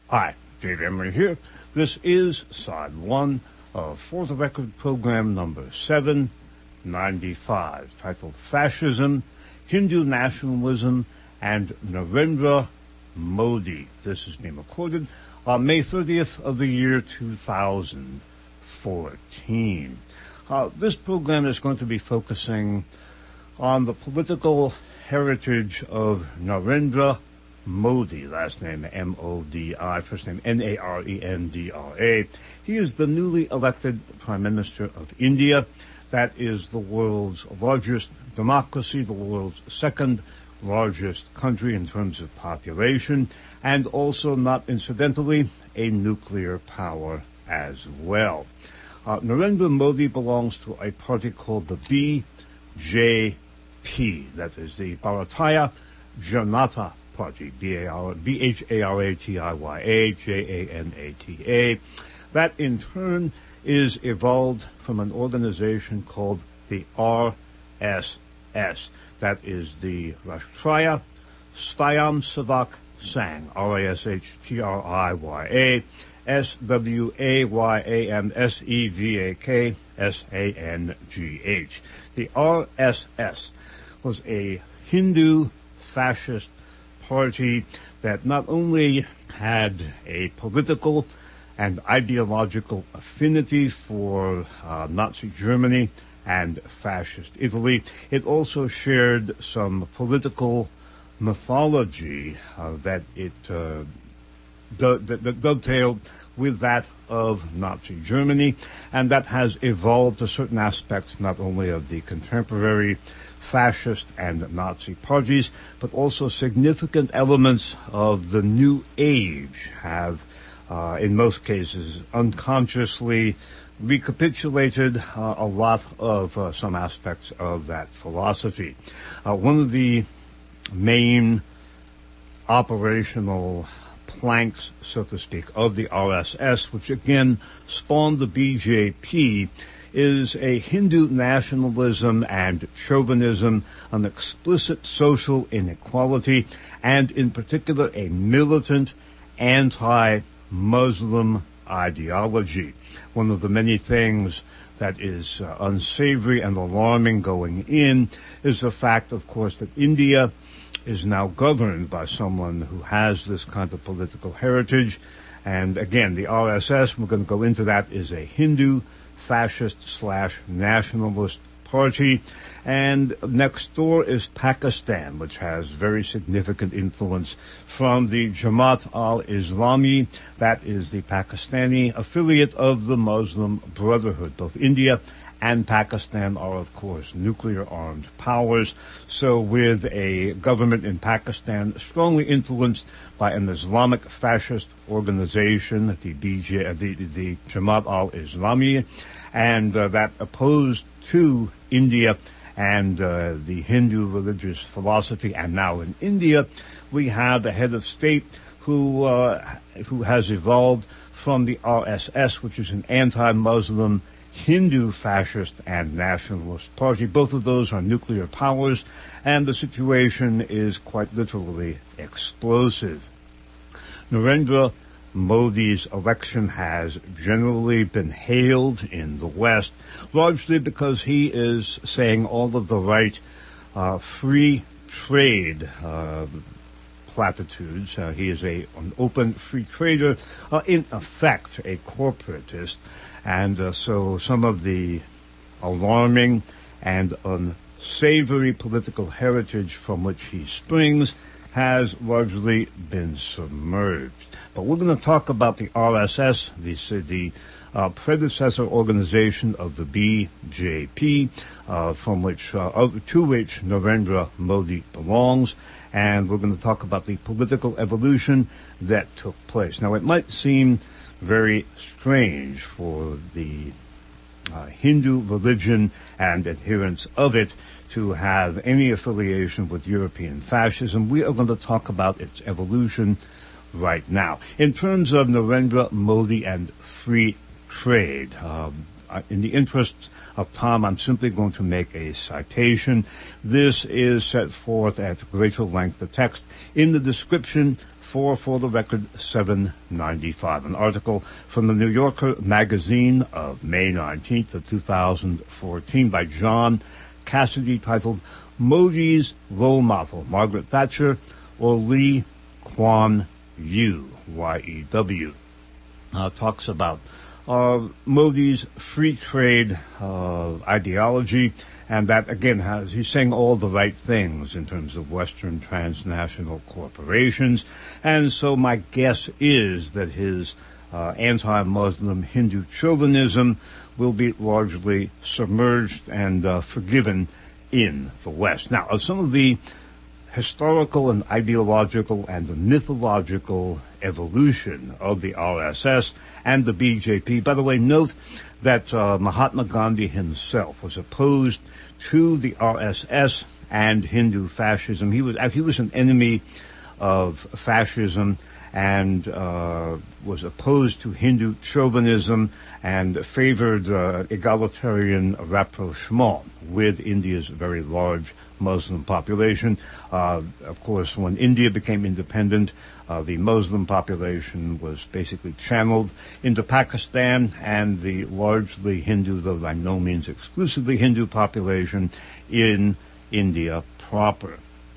Hi, Dave Emery here. This is Side 1 of For the Record program number 795, titled Fascism, Hindu Nationalism, and Narendra Modi. This is being recorded on May 30th of the year 2014. This program is going to be focusing on the political heritage of Narendra Modi, last name M-O-D-I, first name N-A-R-E-N-D-R-A. He is the newly elected Prime Minister of India. That is the world's largest democracy, the world's second largest country in terms of population, and also, not incidentally, a nuclear power as well. Narendra Modi belongs to a party called the BJP, that is the Bharatiya Janata Party, B-H-A-R-A-T-I-Y-A, J-A-N-A-T-A. That, in turn, is evolved from an organization called the RSS. That is the Rashtriya Swayamsevak Sangh, R-A-S-H-T-R-I-Y-A, S-W-A-Y-A-M-S-E-V-A-K, S-A-N-G-H. The RSS was a Hindu fascist party that not only had a political and ideological affinity for Nazi Germany and fascist Italy, it also shared some political mythology that it that dovetailed with that of Nazi Germany, and that has evolved to certain aspects not only of the contemporary fascist and Nazi parties, but also significant elements of the New Age have, in most cases, unconsciously recapitulated a lot of some aspects of that philosophy. One of the main operational planks, so to speak, of the RSS, which again spawned the BJP, is a Hindu nationalism and chauvinism, an explicit social inequality, and in particular a militant anti-Muslim ideology. One of the many things that is unsavory and alarming going in is the fact, of course, that India is now governed by someone who has this kind of political heritage. And again, the RSS, we're going to go into that, is a Hindu fascist/nationalist party. And next door is Pakistan, which has very significant influence from the Jamaat al-Islami. That is the Pakistani affiliate of the Muslim Brotherhood. Both India and Pakistan are, of course, nuclear-armed powers. So with a government in Pakistan strongly influenced by an Islamic fascist organization, the Jamaat al-Islami, and that opposed to India and the Hindu religious philosophy. And now in India, we have a head of state who has evolved from the RSS, which is an anti-Muslim Hindu fascist and nationalist party. Both of those are nuclear powers, and the situation is quite literally explosive. Narendra Modi's election has generally been hailed in the West, largely because he is saying all of the right free trade platitudes. He is an open free trader, in effect a corporatist. And so some of the alarming and unsavory political heritage from which he springs has largely been submerged. But we're going to talk about the RSS, the predecessor organization of the BJP, to which Narendra Modi belongs, and we're going to talk about the political evolution that took place. Now, it might seem very strange for the Hindu religion and adherents of it to have any affiliation with European fascism. We are going to talk about its evolution right now. In terms of Narendra Modi and free trade, in the interests of time, I'm simply going to make a citation. This is set forth at greater length, the text, in the description 4 for the record, $7.95. An article from the New Yorker magazine of May 19th of 2014 by John Cassidy, titled Modi's Role Model, Margaret Thatcher or Lee Kuan Yew, Y-E-W. Talks about Modi's free trade ideology, and that, again, he's saying all the right things in terms of Western transnational corporations. And so my guess is that his anti-Muslim Hindu chauvinism will be largely submerged and forgiven in the West. Now, some of the historical and ideological and the mythological evolution of the RSS and the BJP. By the way, note that Mahatma Gandhi himself was opposed to the RSS and Hindu fascism. He was an enemy of fascism and was opposed to Hindu chauvinism and favored egalitarian rapprochement with India's very large Muslim population. Of course, when India became independent, the Muslim population was basically channeled into Pakistan, and the largely Hindu, though by no means exclusively Hindu population in India proper.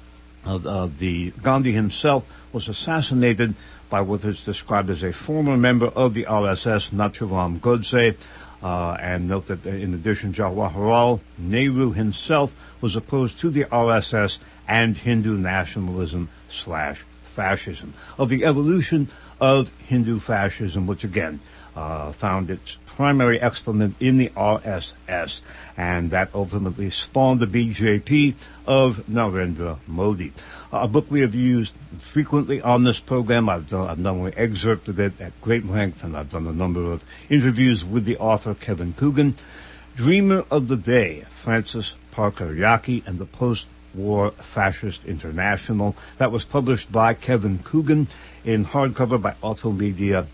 The Gandhi himself was assassinated by what is described as a former member of the RSS, Nathuram Godse. And note that in addition, Jawaharlal Nehru himself was opposed to the RSS and Hindu nationalism / fascism. Of the evolution of Hindu fascism, which again found its primary exponent in the RSS, and that ultimately spawned the BJP of Narendra Modi. A book we have used frequently on this program. I've not only excerpted it at great length, and I've done a number of interviews with the author Kevin Coogan. Dreamer of the Day, Francis Parker Yockey and the Post-War Fascist International. That was published by Kevin Coogan in hardcover by Autonomedia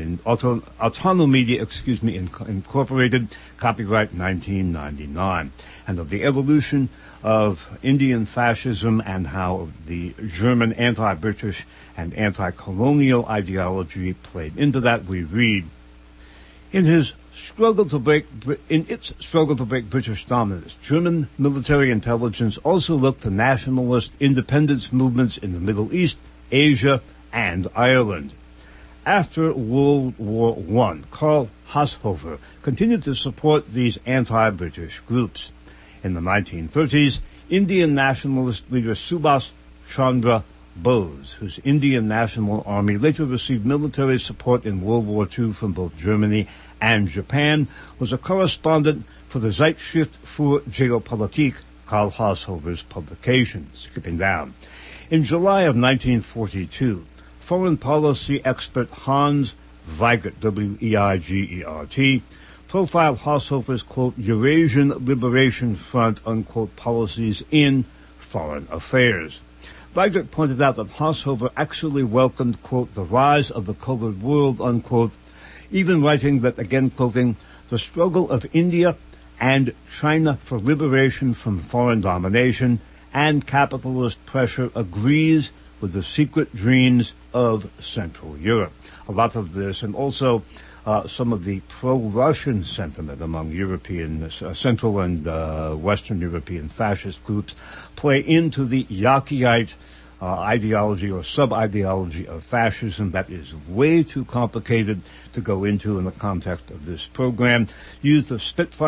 Incorporated, copyright 1999. And of the evolution of Indian fascism and how the German anti-British and anti-colonial ideology played into that, we read, in its struggle to break British dominance, German military intelligence also looked to nationalist independence movements in the Middle East, Asia, and Ireland. After World War I, Karl Haushofer continued to support these anti-British groups. In the 1930s, Indian nationalist leader Subhas Chandra Bose, whose Indian National Army later received military support in World War II from both Germany and Japan, was a correspondent for the Zeitschrift für Geopolitik, Karl Haushofer's publication. Skipping down. In July of 1942, foreign policy expert Hans Weigert, W-E-I-G-E-R-T, profiled Haushofer's, quote, Eurasian Liberation Front, unquote, policies in foreign affairs. Weigert pointed out that Haushofer actually welcomed, quote, the rise of the colored world, unquote, even writing that, again quoting, the struggle of India and China for liberation from foreign domination and capitalist pressure agrees with the secret dreams of Central Europe. A lot of this, and also some of the pro-Russian sentiment among European, Central and Western European fascist groups, play into the Yockeyite ideology or sub-ideology of fascism that is way too complicated to go into in the context of this program. Use the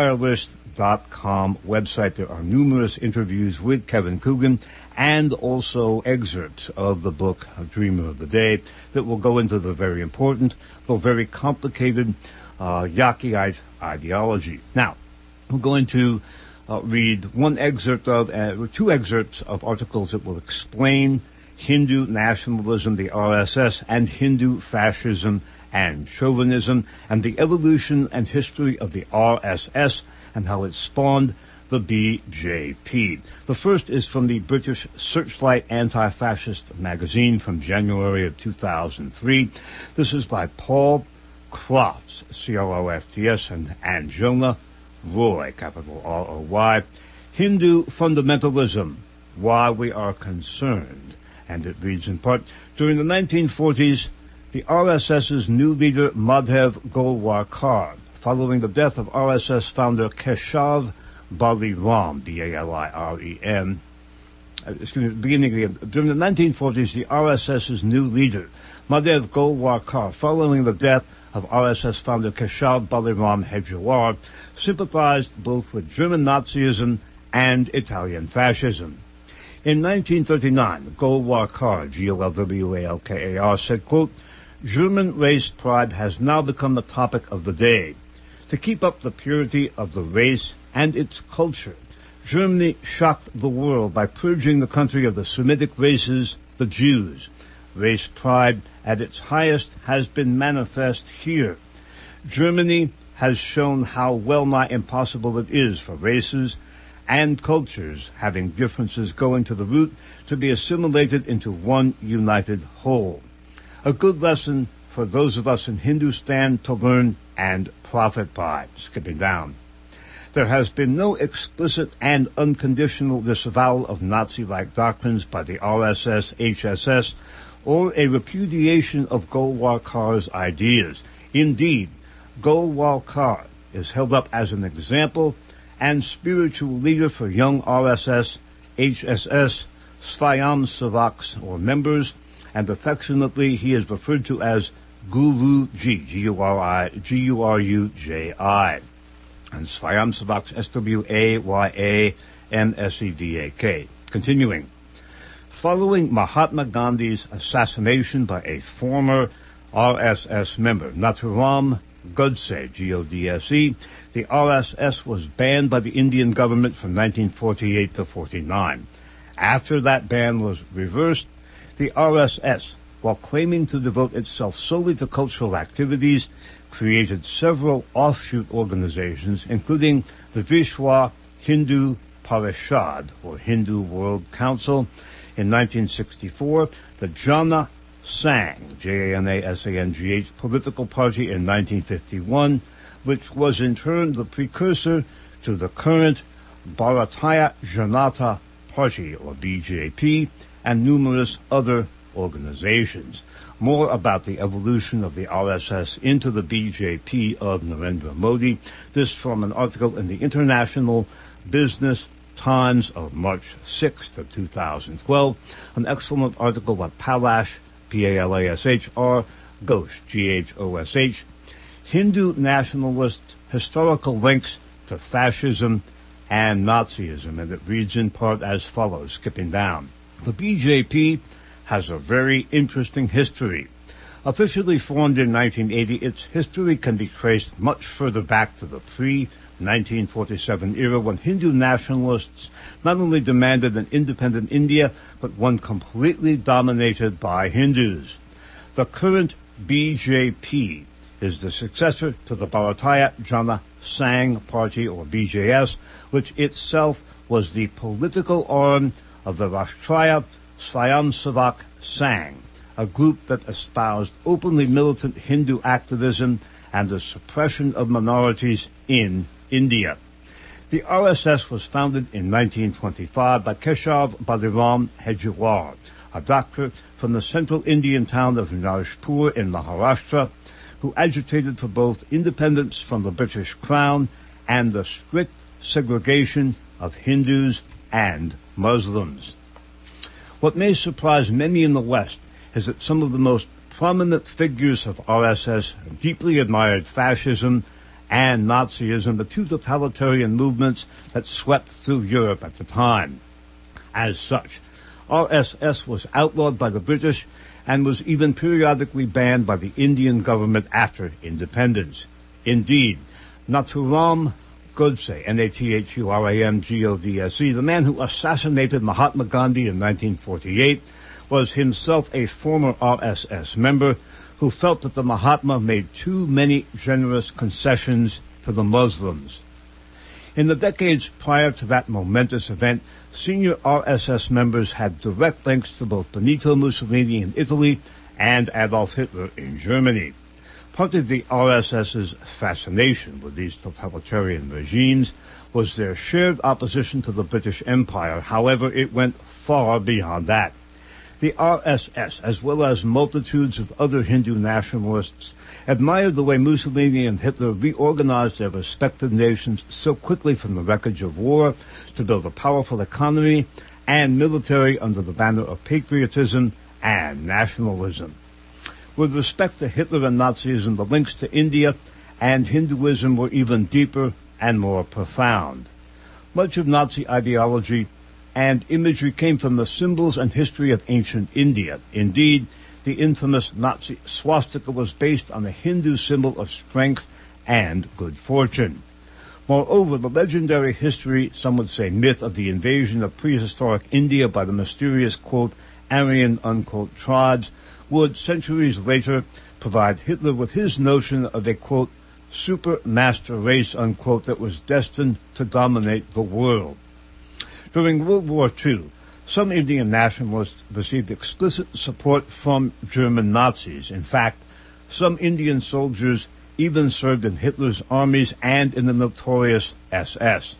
SpitfireList.com website. There are numerous interviews with Kevin Coogan and also excerpts of the book Dreamer of the Day that will go into the very important, though very complicated, Yockeyite ideology. Now, we're going to read one excerpt of, two excerpts of articles that will explain Hindu nationalism, the RSS, and Hindu fascism and chauvinism, and the evolution and history of the RSS and how it spawned the BJP. The first is from the British Searchlight Anti-Fascist magazine from January of 2003. This is by Paul Crofts, C-R-O-F-T-S, and Anjona Roy, capital R-O-Y. Hindu Fundamentalism, Why We Are Concerned. and it reads in part, during the 1940s, the RSS's new leader, Madhav Golwalkar, following the death of RSS founder Keshav Baliram, B-A-L-I-R-E-M, during the 1940s, the RSS's new leader, Madhav Golwalkar, following the death of RSS founder Keshav Baliram Hedgewar, sympathized both with German Nazism and Italian fascism. In 1939, Golwalkar, G-O-L-W-A-L-K-A-R, said, quote, German race pride has now become the topic of the day. To keep up the purity of the race and its culture, Germany shocked the world by purging the country of the Semitic races, the Jews. Race pride at its highest has been manifest here. Germany has shown how well-nigh impossible it is for races and cultures having differences going to the root to be assimilated into one united whole. A good lesson for those of us in Hindustan to learn and profit by. Skipping down. There has been no explicit and unconditional disavowal of Nazi-like doctrines by the RSS, HSS, or a repudiation of Golwalkar's ideas. Indeed, Golwalkar is held up as an example and spiritual leader for young RSS, HSS, Swayamsevaks, or members, and affectionately he is referred to as Guruji, G-U-R-U-J-I, and Swayamsevaks, S-W-A-Y-A-M-S-E-V-A-K. Continuing. Following Mahatma Gandhi's assassination by a former RSS member, Nathuram Godse, G-O-D-S-E, the RSS was banned by the Indian government from 1948 to 49. After that ban was reversed, the RSS, while claiming to devote itself solely to cultural activities, created several offshoot organizations, including the Vishwa Hindu Parishad, or Hindu World Council. In 1964, the Jana Sangh, J-A-N-A-S-A-N-G-H, political party in 1951, which was in turn the precursor to the current Bharatiya Janata Party, or BJP, and numerous other organizations. More about the evolution of the RSS into the BJP of Narendra Modi. This from an article in the International Business Times of March 6th of 2012. An excellent article by Palash, P-A-L-A-S-H-R, Ghosh, G-H-O-S-H, Hindu nationalist historical links to fascism and Nazism, and it reads in part as follows, skipping down. The BJP has a very interesting history. Officially formed in 1980, its history can be traced much further back to the pre-1947 era when Hindu nationalists not only demanded an independent India, but one completely dominated by Hindus. The current BJP is the successor to the Bharatiya Jana Sangh Party, or BJS, which itself was the political arm of the Rashtriya Swayamsevak Sangh, a group that espoused openly militant Hindu activism and the suppression of minorities in India. The RSS was founded in 1925 by Keshav Baliram Hedgewar, a doctor from the central Indian town of Nagpur in Maharashtra, who agitated for both independence from the British Crown and the strict segregation of Hindus and Muslims. What may surprise many in the West is that some of the most prominent figures of RSS deeply admired fascism and Nazism, the two totalitarian movements that swept through Europe at the time. As such, RSS was outlawed by the British and was even periodically banned by the Indian government after independence. Indeed, Nathuram Godse, N-A-T-H-U-R-A-M-G-O-D-S-E, the man who assassinated Mahatma Gandhi in 1948, was himself a former RSS member who felt that the Mahatma made too many generous concessions to the Muslims. In the decades prior to that momentous event, senior RSS members had direct links to both Benito Mussolini in Italy and Adolf Hitler in Germany. Part of the RSS's fascination with these totalitarian regimes was their shared opposition to the British Empire. However, it went far beyond that. The RSS, as well as multitudes of other Hindu nationalists, admired the way Mussolini and Hitler reorganized their respective nations so quickly from the wreckage of war to build a powerful economy and military under the banner of patriotism and nationalism. With respect to Hitler and Nazism, the links to India and Hinduism were even deeper and more profound. Much of Nazi ideology and imagery came from the symbols and history of ancient India. Indeed, the infamous Nazi swastika was based on a Hindu symbol of strength and good fortune. Moreover, the legendary history, some would say myth, of the invasion of prehistoric India by the mysterious, quote, Aryan, unquote, tribes would, centuries later, provide Hitler with his notion of a, quote, super master race, unquote, that was destined to dominate the world. During World War II, some Indian nationalists received explicit support from German Nazis. In fact, some Indian soldiers even served in Hitler's armies and in the notorious SS.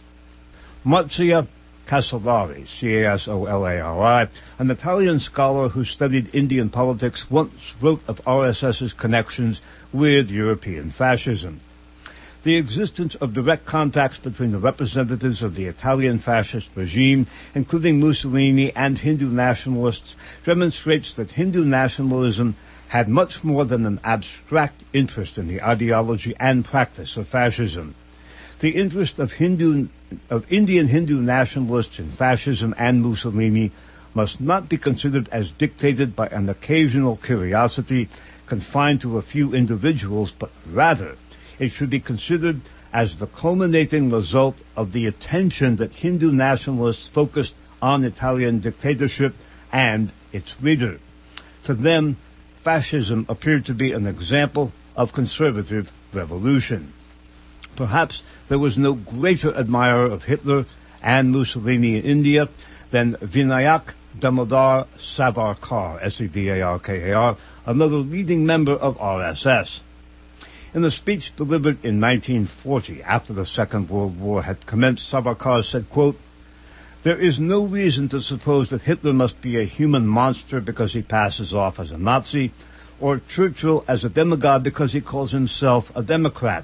Marzia Casolari, C-A-S-O-L-A-R-I, an Italian scholar who studied Indian politics, once wrote of RSS's connections with European fascism. The existence of direct contacts between the representatives of the Italian fascist regime, including Mussolini, and Hindu nationalists, demonstrates that Hindu nationalism had much more than an abstract interest in the ideology and practice of fascism. The interest of Indian Hindu nationalists in fascism and Mussolini must not be considered as dictated by an occasional curiosity confined to a few individuals, but rather it should be considered as the culminating result of the attention that Hindu nationalists focused on Italian dictatorship and its leader. To them, fascism appeared to be an example of conservative revolution. Perhaps there was no greater admirer of Hitler and Mussolini in India than Vinayak Damodar Savarkar, S-E-V-A-R-K-A-R, another leading member of RSS. In a speech delivered in 1940, after the Second World War had commenced, Savarkar said, quote, "There is no reason to suppose that Hitler must be a human monster because he passes off as a Nazi, or Churchill as a demagogue because he calls himself a Democrat.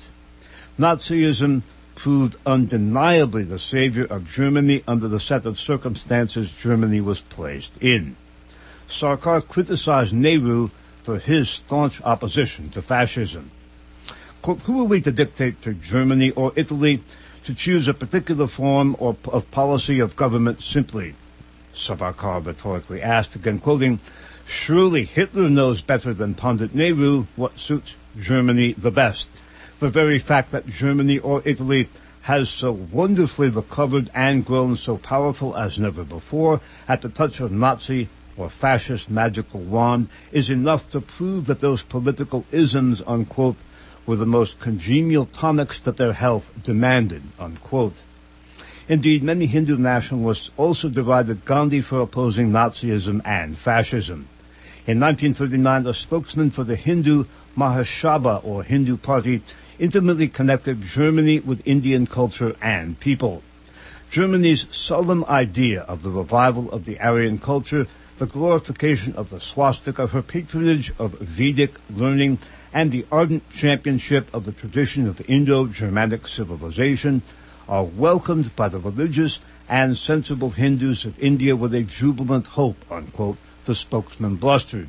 Nazism proved undeniably the savior of Germany under the set of circumstances Germany was placed in." Sarkar criticized Nehru for his staunch opposition to fascism. Quote, "Who are we to dictate to Germany or Italy to choose a particular form or of policy of government simply?" Savarkar rhetorically asked, again quoting, "Surely Hitler knows better than Pandit Nehru what suits Germany the best. The very fact that Germany or Italy has so wonderfully recovered and grown so powerful as never before at the touch of Nazi or fascist magical wand is enough to prove that those political isms, unquote, were the most congenial tonics that their health demanded," unquote. Indeed, many Hindu nationalists also derided Gandhi for opposing Nazism and fascism. In 1939, a spokesman for the Hindu Mahasabha, or Hindu Party, intimately connected Germany with Indian culture and people. Germany's solemn idea of the revival of the Aryan culture, the glorification of the swastika, her patronage of Vedic learning, and the ardent championship of the tradition of Indo-Germanic civilization are welcomed by the religious and sensible Hindus of India with a jubilant hope, unquote, the spokesman blustered.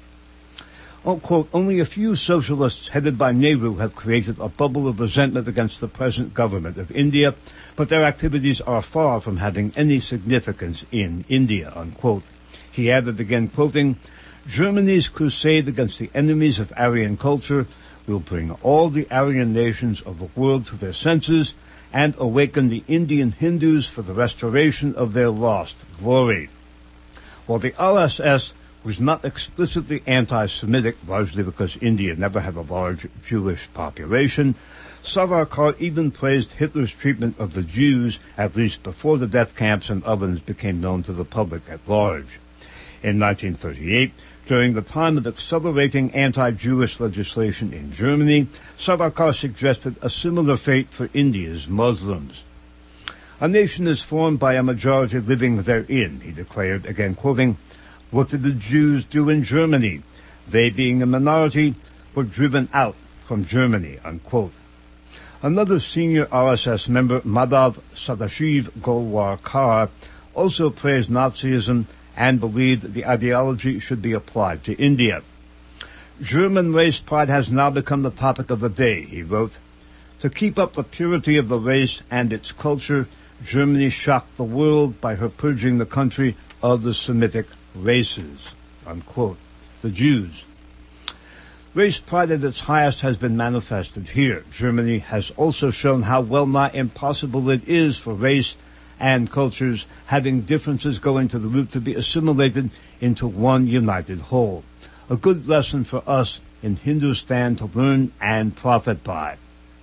Unquote, "Only a few socialists headed by Nehru have created a bubble of resentment against the present government of India, but their activities are far from having any significance in India," unquote. He added, again quoting, "Germany's crusade against the enemies of Aryan culture will bring all the Aryan nations of the world to their senses and awaken the Indian Hindus for the restoration of their lost glory." While the RSS was not explicitly anti-Semitic, largely because India never had a large Jewish population, Savarkar even praised Hitler's treatment of the Jews, at least before the death camps and ovens became known to the public at large. In 1938, during the time of accelerating anti-Jewish legislation in Germany, Savarkar suggested a similar fate for India's Muslims. "A nation is formed by a majority living therein," he declared, again quoting, What did the Jews do in Germany? They, being a minority, were driven out from Germany, unquote. Another senior RSS member, Madhav Sadashiv Golwar-Kar, also praised Nazism and believed the ideology should be applied to India. German race pride has now become the topic of the day, he wrote. To keep up the purity of the race and its culture, Germany shocked the world by her purging the country of the Semitic races, unquote. The Jews. Race pride at its highest has been manifested here. Germany has also shown how well nigh impossible it is for race and cultures having differences going to the root to be assimilated into one united whole. A good lesson for us in Hindustan to learn and profit by.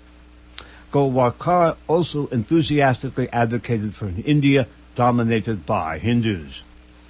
Golwar-Kar also enthusiastically advocated for an India dominated by Hindus.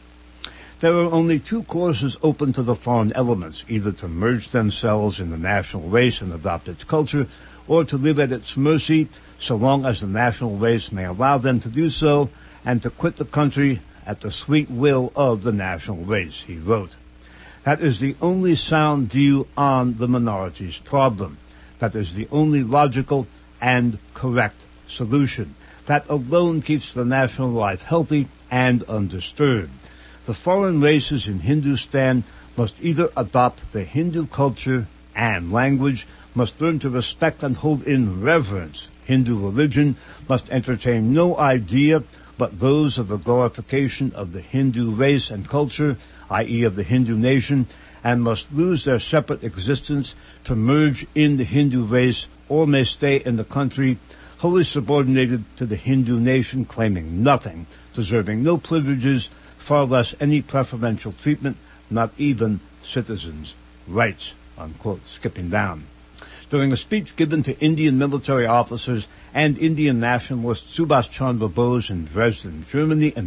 There are only two courses open to the foreign elements, either to merge themselves in the national race and adopt its culture, or to live at its mercy, so long as the national race may allow them to do so, and to quit the country at the sweet will of the national race, he wrote. That is the only sound view on the minorities' problem. That is the only logical and correct solution. That alone keeps the national life healthy and undisturbed. The foreign races in Hindustan must either adopt the Hindu culture and language, must learn to respect and hold in reverence Hindu religion, must entertain no idea but those of the glorification of the Hindu race and culture, i.e. of the Hindu nation, and must lose their separate existence to merge in the Hindu race, or may stay in the country wholly subordinated to the Hindu nation, claiming nothing, deserving no privileges, far less any preferential treatment, not even citizens' rights, unquote, skipping down. During a speech given to Indian military officers and Indian nationalist Subhas Chandra Bose in Dresden, Germany in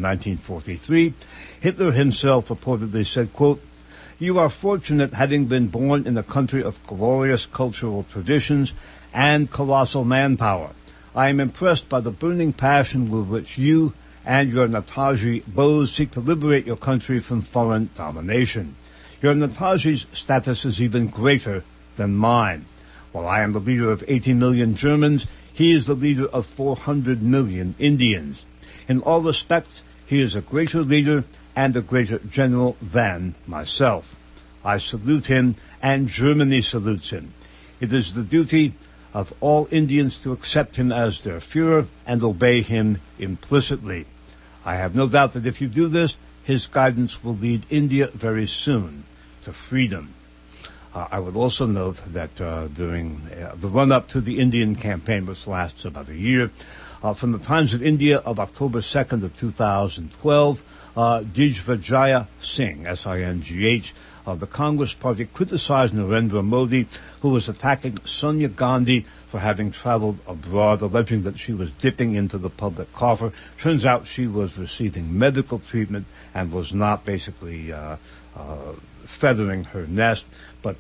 1943, Hitler himself reportedly said, quote, "You are fortunate having been born in a country of glorious cultural traditions and colossal manpower. I am impressed by the burning passion with which you and your Netaji Bose seek to liberate your country from foreign domination. Your Netaji's status is even greater than mine. While I am the leader of 80 million Germans, he is the leader of 400 million Indians. In all respects, he is a greater leader and a greater general than myself. I salute him, and Germany salutes him. It is the duty of all Indians to accept him as their Führer and obey him implicitly. I have no doubt that if you do this, his guidance will lead India very soon to freedom." I would also note that during the run-up to the Indian campaign, which lasts about a year, from the Times of India of October 2nd of 2012, Digvijaya Singh, S-I-N-G-H, of the Congress Party, criticized Narendra Modi, who was attacking Sonia Gandhi for having traveled abroad, alleging that she was dipping into the public coffer. Turns out she was receiving medical treatment and was not basically feathering her nest. But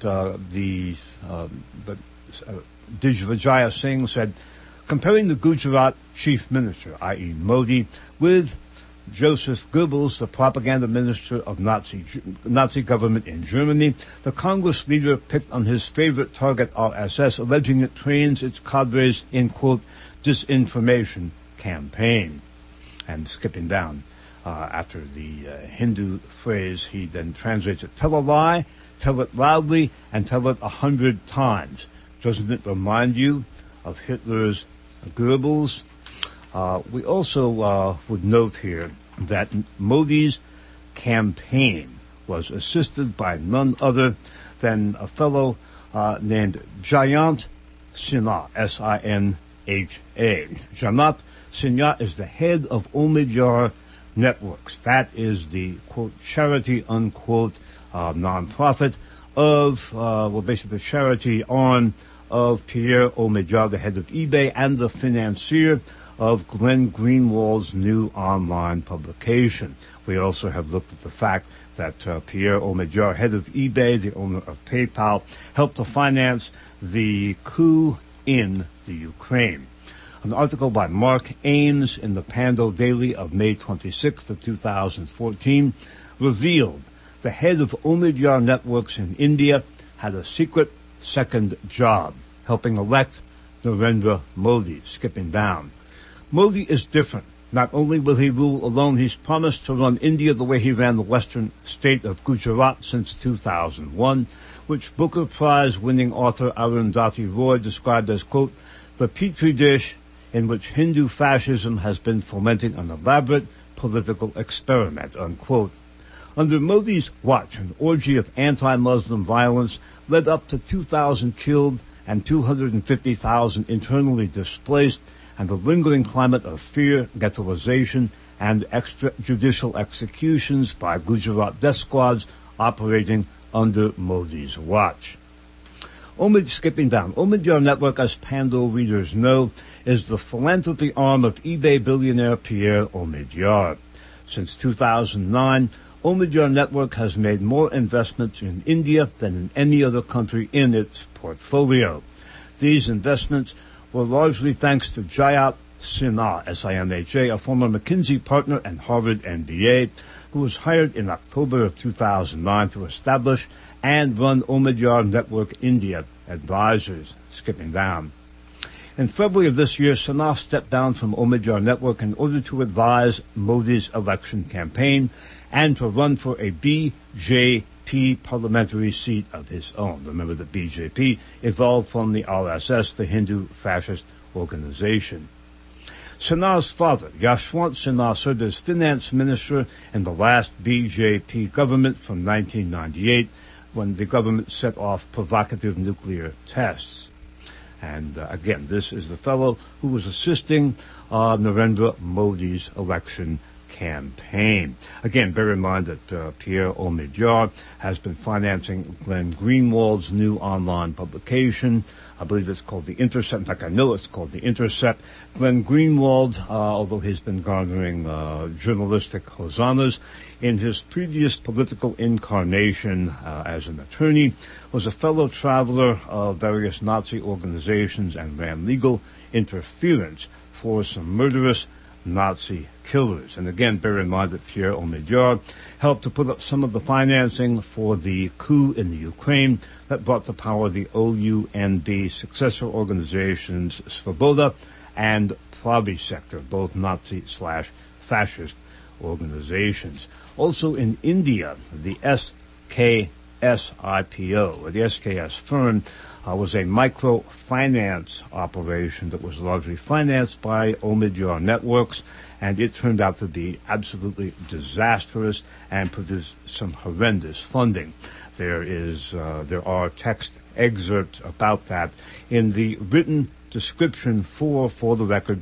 Digvijaya Singh said, comparing the Gujarat chief minister, i.e. Modi, with Joseph Goebbels, the propaganda minister of Nazi government in Germany, the Congress leader picked on his favorite target, RSS, alleging it trains its cadres in, quote, disinformation campaign. And skipping down, after the Hindu phrase, he then translates it, tell a lie, tell it loudly, and tell it 100 times. Doesn't it remind you of Hitler's Goebbels? We also would note here that Modi's campaign was assisted by none other than a fellow named Jayant Sinha, S-I-N-H-A. Jayant Sinha is the head of Omidyar Networks. That is the, quote, charity, unquote, non-profit of, basically the charity arm of Pierre Omidyar, the head of eBay, and the financier of Glenn Greenwald's new online publication. We also have looked at the fact that Pierre Omidyar, head of eBay, the owner of PayPal, helped to finance the coup in the Ukraine. An article by Mark Ames in the Pando Daily of May 26th of 2014 revealed the head of Omidyar Networks in India, had a secret second job, helping elect Narendra Modi, skipping down. Modi is different. Not only will he rule alone, he's promised to run India the way he ran the western state of Gujarat since 2001, which Booker Prize-winning author Arundhati Roy described as, quote, the petri dish in which Hindu fascism has been fomenting an elaborate political experiment, unquote. Under Modi's watch, an orgy of anti-Muslim violence led up to 2,000 killed and 250,000 internally displaced, and a lingering climate of fear, ghettoization, and extrajudicial executions by Gujarat death squads operating under Modi's watch. Omidyar Network, as Pando readers know, is the philanthropy arm of eBay billionaire Pierre Omidyar. Since 2009, Omidyar Network has made more investments in India than in any other country in its portfolio. These investments were largely thanks to Jayat Sinha, S-I-N-H-A, a former McKinsey partner and Harvard MBA, who was hired in October of 2009 to establish and run Omidyar Network India Advisors, skipping down. In February of this year, Sinha stepped down from Omidyar Network in order to advise Modi's election campaign and to run for a BJP parliamentary seat of his own. Remember that BJP evolved from the RSS, the Hindu fascist organization. Sinha's father, Yashwant Sinha, served as finance minister in the last BJP government from 1998, when the government set off provocative nuclear tests. And again, this is the fellow who was assisting Narendra Modi's election campaign. Again, bear in mind that Pierre Omidyar has been financing Glenn Greenwald's new online publication. I believe it's called The Intercept. In fact, I know it's called The Intercept. Glenn Greenwald, although he's been garnering journalistic hosannas, in his previous political incarnation as an attorney, was a fellow traveler of various Nazi organizations and ran legal interference for some murderous Nazi killers. And again, bear in mind that Pierre Omidyar helped to put up some of the financing for the coup in the Ukraine that brought to power the OUNB successor organizations Svoboda and Pravy Sector, both Nazi/fascist organizations. Also in India, the SKS IPO, or the SKS firm, was a microfinance operation that was largely financed by Omidyar Networks, and it turned out to be absolutely disastrous and produced some horrendous funding. There are text excerpts about that in the written description for the Record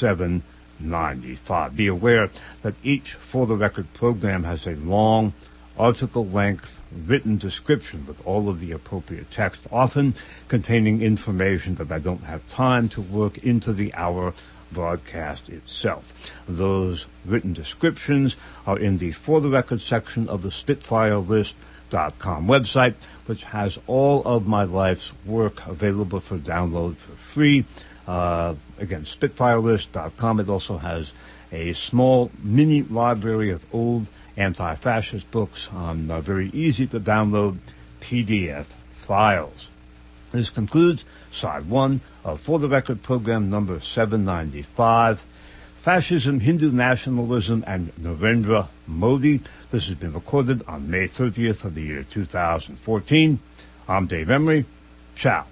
795. Be aware that each For the Record program has a long article-length written description with all of the appropriate text, often containing information that I don't have time to work into the hour broadcast itself. Those written descriptions are in the For the Record section of the SpitfireList.com website, which has all of my life's work available for download for free. Again, SpitfireList.com. It also has a small mini library of old anti-fascist books on very easy to download PDF files. This concludes Side 1 of For the Record program number 795, Fascism, Hindu Nationalism, and Narendra Modi. This has been recorded on May 30th of the year 2014. I'm Dave Emery. Ciao.